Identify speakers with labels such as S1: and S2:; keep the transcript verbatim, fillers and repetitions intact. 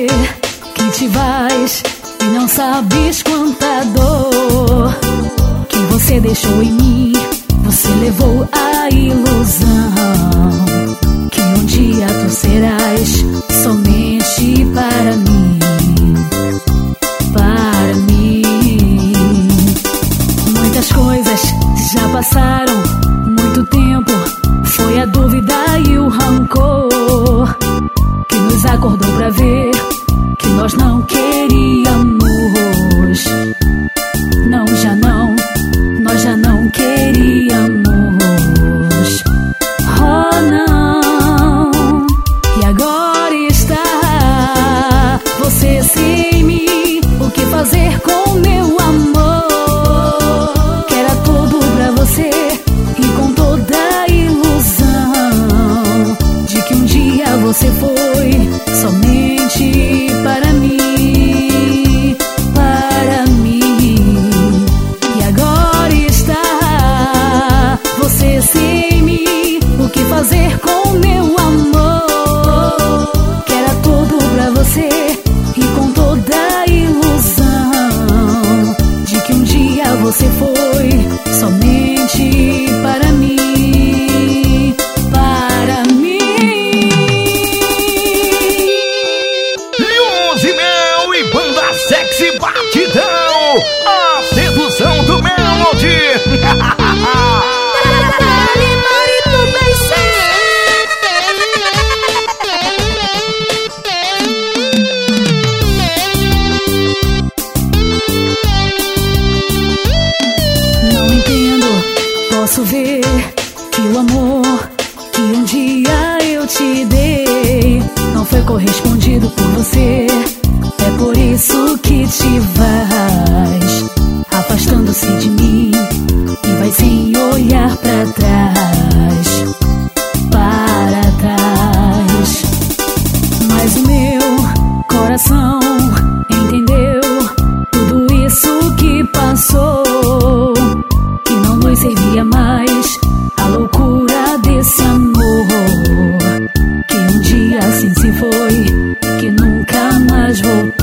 S1: saber que te vais e não sabes quanta dor que você deixou em mim. Você levou a ilusão que um dia tu serás somente para mim, para mim. Muitas coisas já passaram, muito tempo. Foi a dúvida e o rancor que nos acordou pra ver que nós não queríamos. Não, já não, nós já não queríamos. Oh não, e agora está você sem mim. O que fazer com meu amor? Que era tudo pra você e com toda a ilusão de que um dia você foi somente para mim, para mim. E agora está você sem mim. O que fazer com meu amor? Que era tudo pra você e com toda a ilusão de que um dia você foi somente para mim, para mim.
S2: Luz e Mel e Banda Sexy Batidão, a sedução do Melody.
S1: Não entendo, posso ver que o amor que um dia eu te dei não foi correspondido por você. É por isso que te vais afastando-se de mim e vai sem olhar pra trás, para trás. Mas o meu coração entendeu tudo isso que passou, que não nos servia mais a loucura desse amor, que um dia assim se foi, que nunca mais voltou.